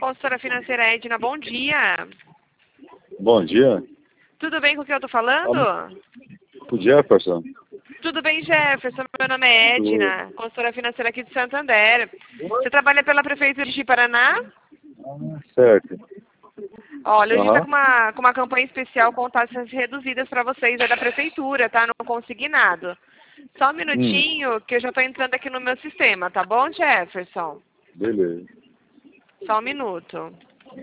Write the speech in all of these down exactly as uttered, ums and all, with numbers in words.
Consultora financeira Edna, bom dia. Bom dia. Tudo bem com quem eu tô falando? Bom dia, Jefferson. Tudo bem, Jefferson? Meu nome é Edna, consultora financeira aqui de Santander. Você trabalha pela Prefeitura de Paraná? Ah, certo. Olha, a gente Aham. está com uma, com uma campanha especial com taxas reduzidas para vocês, é da Prefeitura, tá? No consignado. Só um minutinho que eu já estou entrando aqui no meu sistema, tá bom, Jefferson? Beleza. Só um minuto.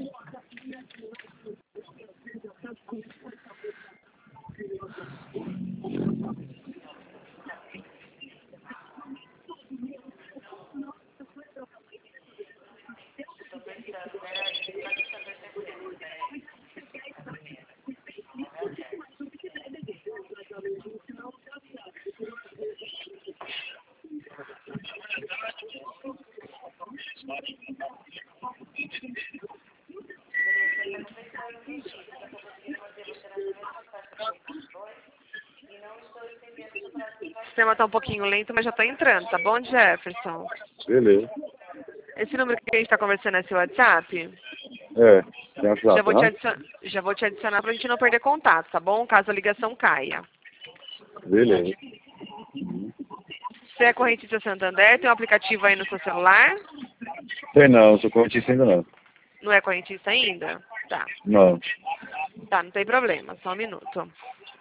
O sistema está um pouquinho lento, mas já estou entrando, tá bom, Jefferson? Beleza. Esse número que a gente está conversando é seu WhatsApp? É, tem WhatsApp, Já vou te aham. adicionar, já vou te adicionar para a gente não perder contato, tá bom? Caso a ligação caia. Beleza. Você é correntista Santander, tem um aplicativo aí no seu celular? Tem não, sou correntista ainda não. Não é correntista ainda? Tá. Não. Tá, não tem problema, só um minuto.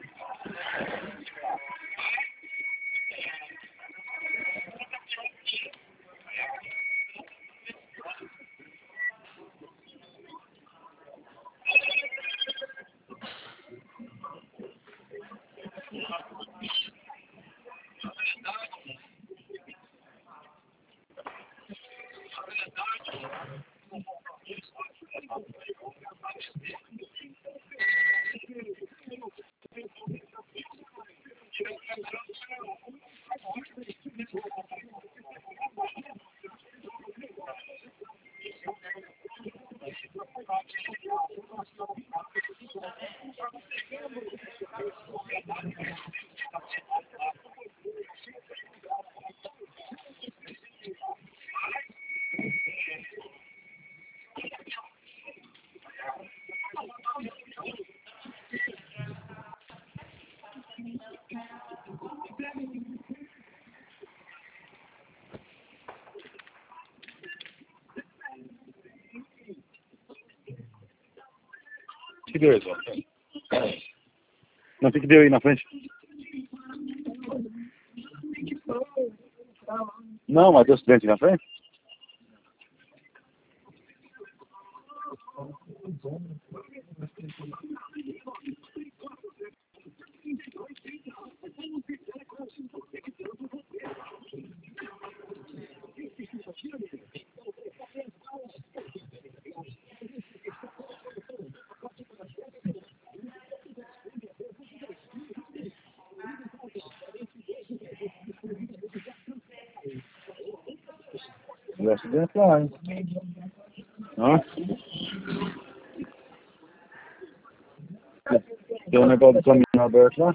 O que deu aí, João? Não, o que deu aí na frente? Não, mas deu acidente na frente? Deu acidente lá, hein? Hã? Tem um negócio do caminhão aberto lá?